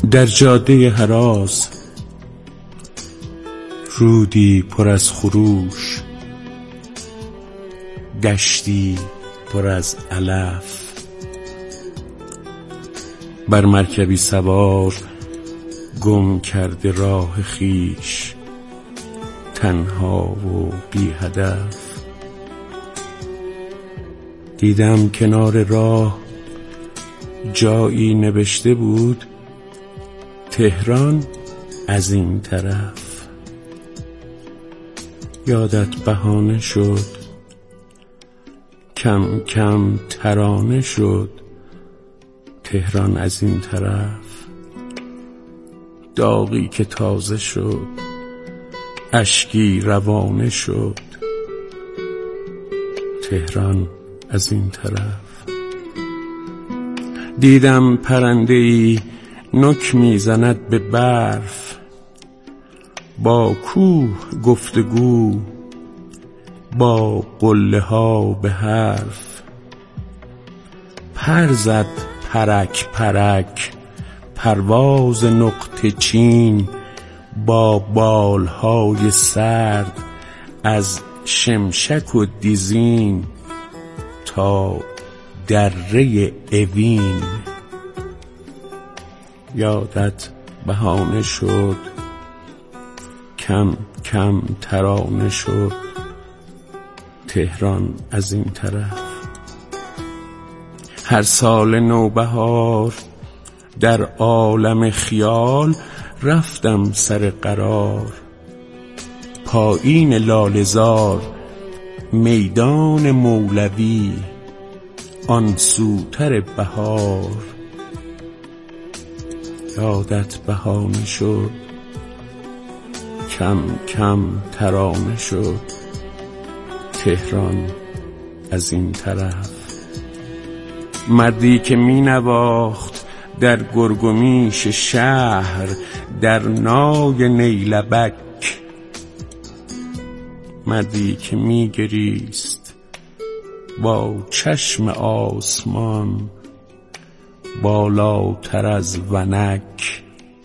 در جاده هراز رودی پر از خروش، دشتی پر از علف، بر مرکبی سوار گم کرده راه خویش، تنها و بی هدف. دیدم کنار راه جایی نوشته بود تهران از این طرف. یادت بهانه شد، کم کم ترانه شد تهران از این طرف. داغی که تازه شد، اشکی روانه شد تهران از این طرف. دیدم پرنده‌ای نک میزند به برف، با کوه گفتگو، با قله ها به حرف. پر زد پرک پرک پرواز نقطه چین، با بالهای سرد از شمشک و دیزین تا دره اوین. یادت بهانه شد، کم کم ترانه شد تهران از این طرف. هر سال نوبهار در عالم خیال رفتم سر قرار، پایین لاله‌زار میدان مولوی، آن سوتر بهار. یادت بهانه شد، کم کم ترانه شد تهران از این طرف. مردی که می نواخت در گرگومیش شهر، در نای نیلبک، مردی که می گریست با چشم آسمان بالاتر از ونک.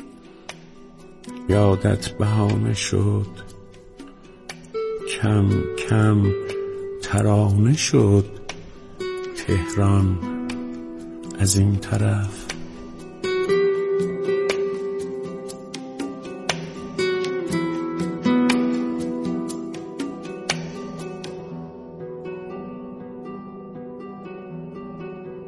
یادت بهانه شد، کم کم ترانه شد تهران از این طرف.